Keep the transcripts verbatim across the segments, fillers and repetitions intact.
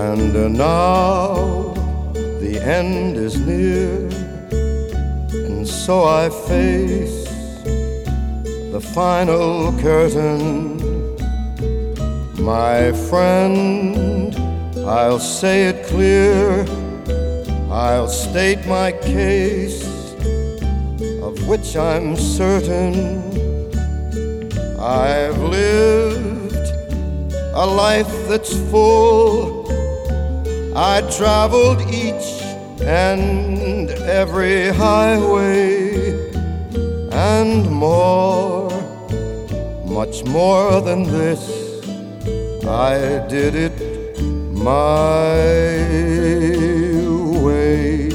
And uh, now the end is near, and so I face the final curtain. My friend, I'll say it clear, I'll state my case, of which I'm certain. I've lived a life that's full. I traveled each and every highway, and more, much more than this, I did it my way.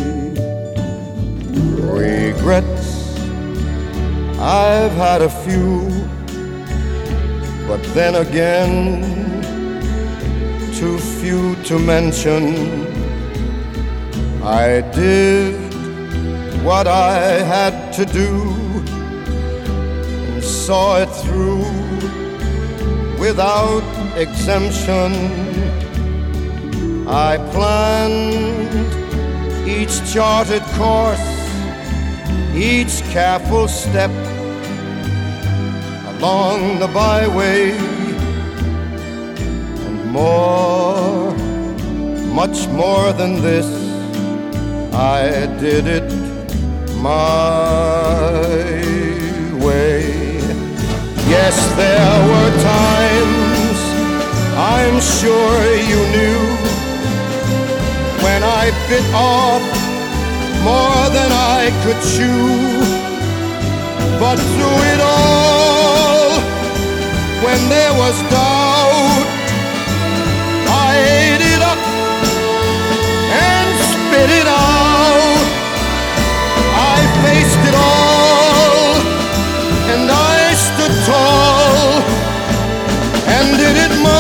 Regrets, I've had a few, but then again, too few to mention. I did what I had to do and saw it through without exemption. I planned each charted course, each careful step along the byway, and more, much more than this, I did it my way. Yes, there were times, I'm sure you knew, when I bit off more than I could chew. But through it all, when there was doubt, I ate it up and spit it out. I faced it all, and I stood tall and did it my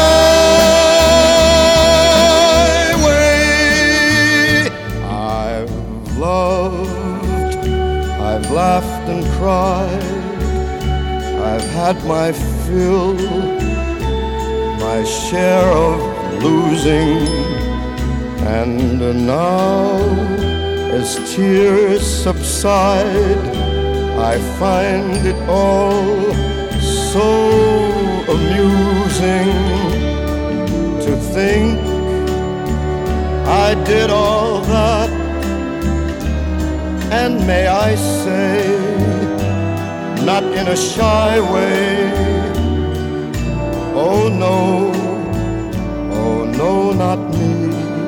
way. I've loved, I've laughed and cried, I've had my fill, my share of losing, and now as tears subside, I find it all so amusing to think I did all that, and may I say, not in a shy way, oh no, oh no, not me.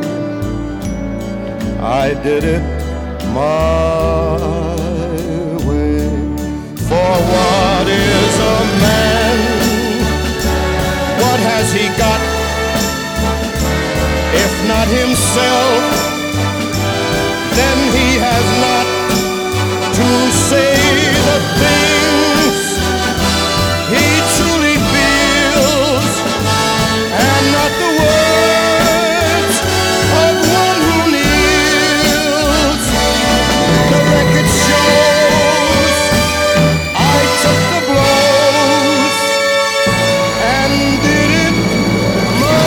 I did it my way. For what is a man? What has he got, if not himself? Then he has not to say the things he truly feels, and not the words of one who kneels. The record shows I took the blows and did it my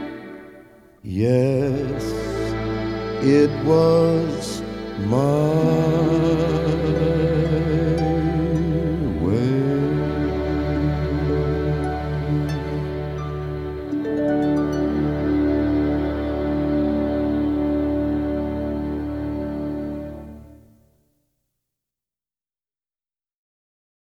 Yes, it was my